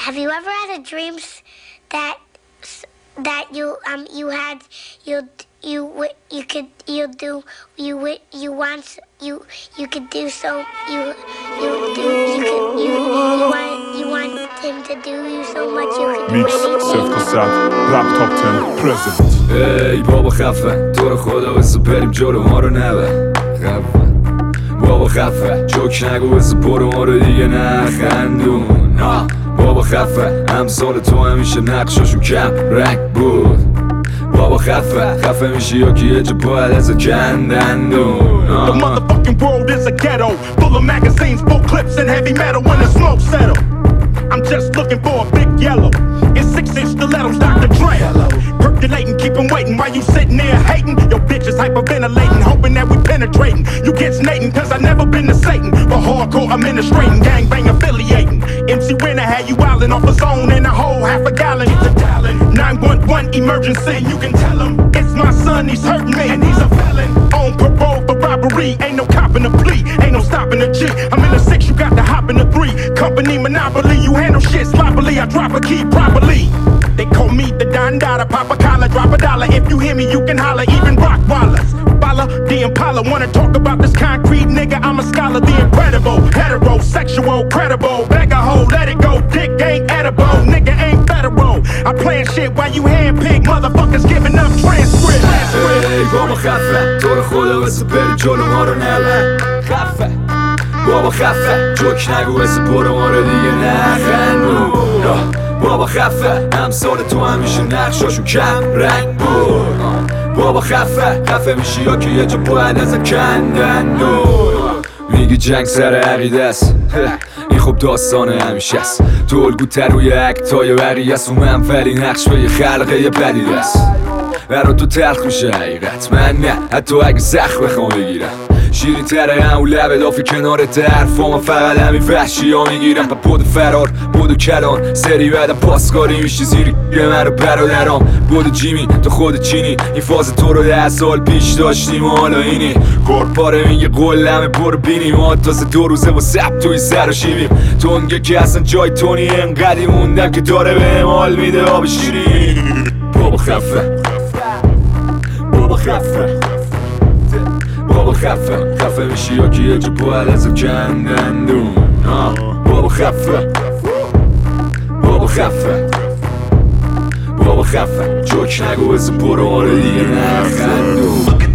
Have you ever had a dreams that you had you could do so you want him to do you so much you could do Mix anything. صفر تا صد رپ تاپ 10 پرزنت. ای بابا خفه تو رو خدا بسو بریم جلو ما رو نبه. خفه بابا خفه جوک نگو بسو برو ما رو دیگه نخندون. بابا خفه امثال تو همیشه نقشاشو کم رنگ بود. بابا خفه میشی یا که یه جا باید از کندندون. The motherfucking world is a ghetto, full of magazines, full clips and heavy metal when the smoke settle. I'm just looking for a big yellow in 6-inch stilettos, Dr. Dre. Percolating, keep 'em waiting while you sitting there hating. Your bitch is hyperventilating, hoping that we penetrating. You get snating, cause I never been to Satan. For hardcore administrating, gangbang affiliating. MC Winner had you wildin' off a zone and a whole half a gallon. 911 emergency, you can tell him it's my son, he's hurting me and he's a felon. On parole for robbery, ain't no copping a plea, ain't no stopping a G. I'm in the 6, you got to hop in the 3. Company monopoly, you handle shit sloppily, I drop a key properly. They call me the Don Dada, pop a collar, drop a dollar. If you hear me, you can holler, even Rockwallace. Follow the Impala, wanna talk about this concrete nigga, I'm a scholar, the incredible. Heterosexual, credible, beg a hoe, let it go. Dick ain't edible, nigga ain't federal. I plan shit while you handpick, motherfuckers giving up transcript. ای بابا خفه تو رو خدا بسو بریم جلو ما رو نبه. خفه بابا خفه جوک نگو بسو برو ما رو دیگه نخندون. بابا خفه امثال تو همیشه نقشاشو کم رنگ بود. بابا خفه میشی یا که یه جا باید از کندندون. میگی جنگ سر عقیده است این خب داستان همیشه است. تو الگوتر روی اکتای بقیه است و من ولی نقش به یه خلقه یه پدیده است. برا تو تلخ میشه حقیقت من نه حتی اگه سخت بخوام بگیرم. شیرین تره همون لبه دافی کنار حرفا من فقط همین وحشی ها میگیرم. پا بود فرار بود کلان سری بعدم پاسکاری میشی زیری من رو برادرام. بود جیمی تو خود چینی این فاز تو رو 10 سال پیش داشتیم و حالا اینی کارپاره میگه قلمه برو بینیم. ما تازه 2 روزه با سب توی سر و شیبیم. تونگه که اصلا جای تونی انقدی موندم که داره به مال میده آب شیرین. بابا خفه بابا خفه بابا خفه میشی یا که یه جا باید از کندندون. بابا خفه بابا خفه جوک نگو بزن برو ما رو دیگه نخندون.